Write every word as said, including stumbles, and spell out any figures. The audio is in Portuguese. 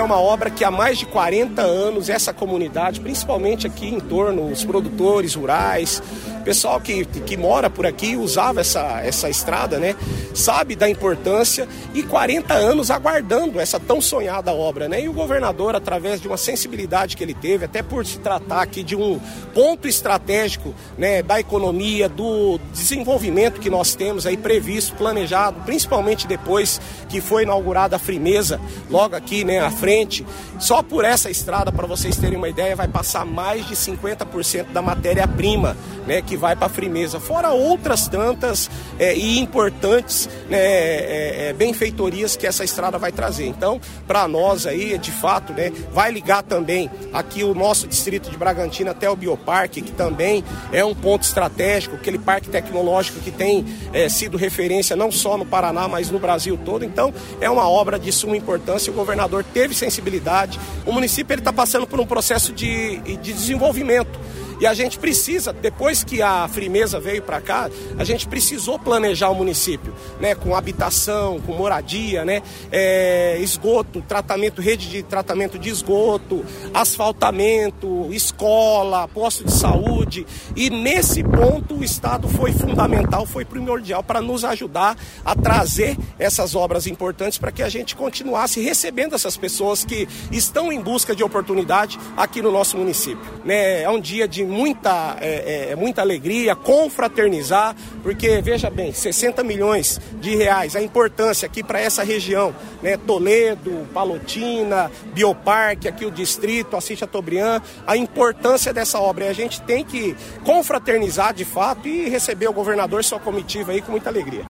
uma obra que há mais de quarenta anos essa comunidade, principalmente aqui em torno, os produtores rurais, pessoal que, que mora por aqui, usava essa, essa estrada, né? Sabe da importância e quarenta anos aguardando essa tão sonhada obra, né? E o governador, através de uma sensibilidade que ele teve, até por se tratar aqui de um ponto estratégico, né, da economia, do desenvolvimento que nós temos aí previsto, planejado, principalmente depois que foi inaugurada a Frimeza, logo aqui, né, à frente. Só por essa estrada, para vocês terem uma ideia, vai passar mais de cinquenta por cento da matéria-prima, né, que vai para a Frimeza, fora outras tantas é, e importantes, né, é, é, benfeitorias que essa estrada vai trazer. Então, para nós aí, de fato, né, vai ligar também aqui o nosso distrito de Bragantina até o Bioparque, que também é um ponto estratégico, aquele parque tecnológico que tem é, sido referência não só no Paraná, mas no Brasil todo. Então, é uma obra de suma importância, o governador teve sensibilidade, o município está passando por um processo de, de desenvolvimento. E a gente precisa, depois que a Frimeza veio para cá, a gente precisou planejar o município, né, com habitação, com moradia, né, é, esgoto, tratamento, rede de tratamento de esgoto, asfaltamento, escola, posto de saúde. E nesse ponto o Estado foi fundamental, foi primordial para nos ajudar a trazer essas obras importantes para que a gente continuasse recebendo essas pessoas que estão em busca de oportunidade aqui no nosso município, né? É um dia de muita, é, é, muita alegria, confraternizar, porque, veja bem, sessenta milhões de reais, a importância aqui para essa região, né? Toledo, Palotina, Bioparque, aqui o distrito, Assis Chateaubriand, a importância dessa obra. E a gente tem que confraternizar de fato e receber o governador e sua comitiva aí com muita alegria.